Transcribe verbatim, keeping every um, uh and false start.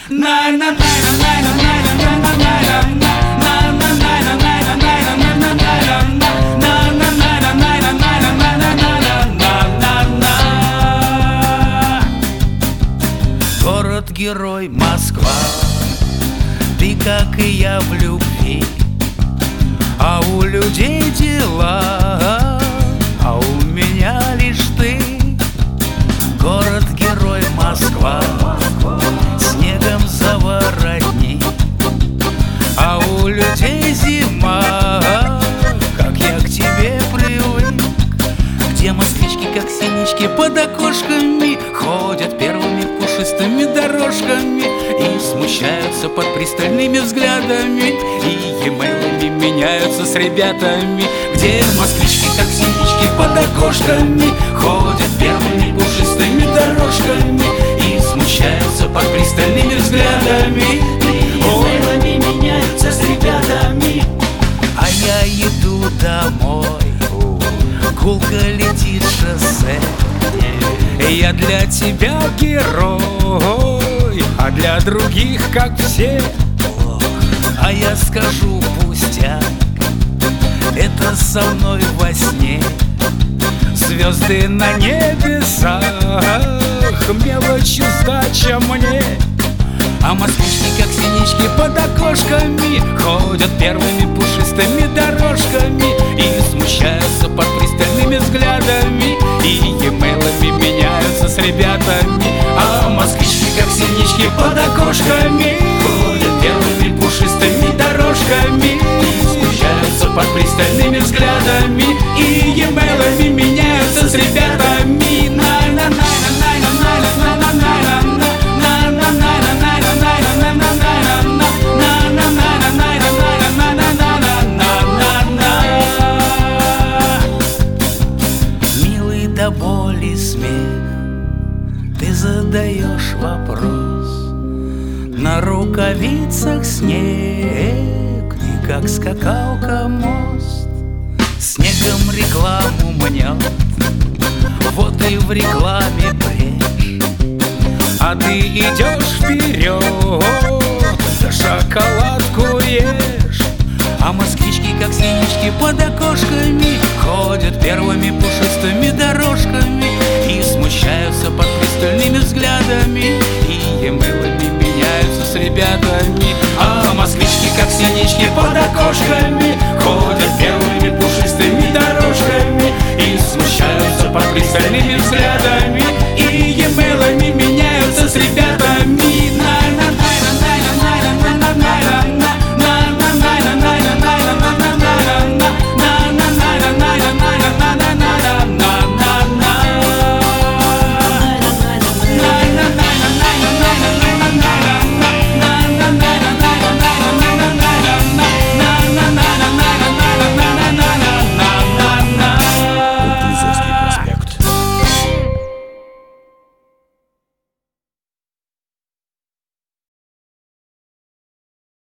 Город-герой Москва, ты, как и я, в любви, а у людей дела, а у меня лишь ты. Город-герой Москва, снегом заворотни, а у людей зима, как я к тебе привык. Где москвички, как синички, под окошками ходят первыми пушистыми дорожками и смущаются под пристальными взглядами, и емейлами меняются с ребятами. Где москвички, как синички, под окошками ходят первыми пушистыми дорожками и смущаются под пристальными взглядами, и емейлами меняются с ребятами. А я иду домой, гулко летит шоссе. Я для тебя герой, а для других как все. А я скажу пустяк, это со мной во сне. Звезды на небесах, мелочью сдача мне. А москвички, как синички, под окошками ходят первыми пушистыми дорожками и смущаются под пристальными взглядами, и емейлами меняются с ребятами. А москвички, как синички, под окошками ходят первыми пушистыми дорожками и смущаются под пристальными взглядами, и емейлами меняются с ребятами. До боли смех, ты задаешь вопрос. На рукавицах снег, и как скакалка мост. Снегом рекламу мнет, вот и в рекламе брешь. А ты идешь вперед, да шоколадку ешь. А москвички, как синички, под окошками ходят первыми пушистыми дорожками и смущаются под пристальными взглядами, и емейлами